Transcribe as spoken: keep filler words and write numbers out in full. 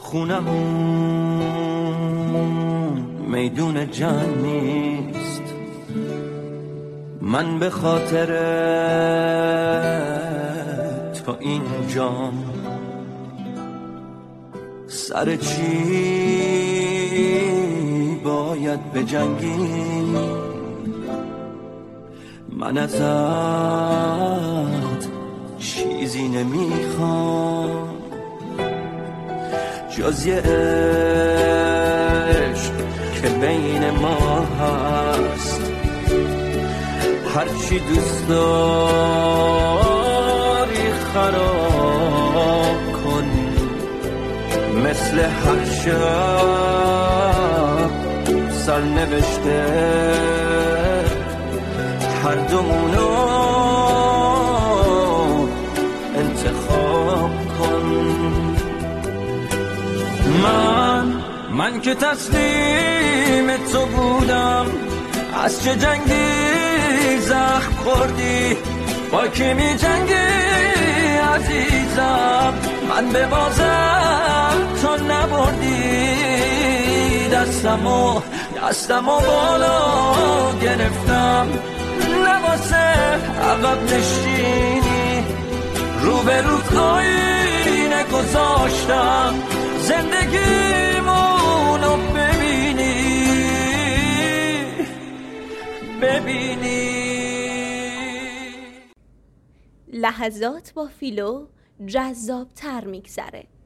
خونه‌مون میدون جنگ نیست، من به خاطر تو اینجام. سر چی باید بجنگی؟ من ازت چیزی نمیخوام جز یه عشق که بین ما هست. هرچی دوست داری خراب کن، مثل هر شب سرنوشته هر دومونو انتخاب کن. من من که تسلیم تو بودم، از چه جنگی زخم خوردی؟ با کی می جنگی عزیزم؟ من به بازم تو نبردی. دستمو دستمو بالا گرفتم، لباس عقب نشینی رو به روت آینه گذاشتم. زندگیمونو ببینی ببینی. لحظات با فیلو جذاب تر میگذره.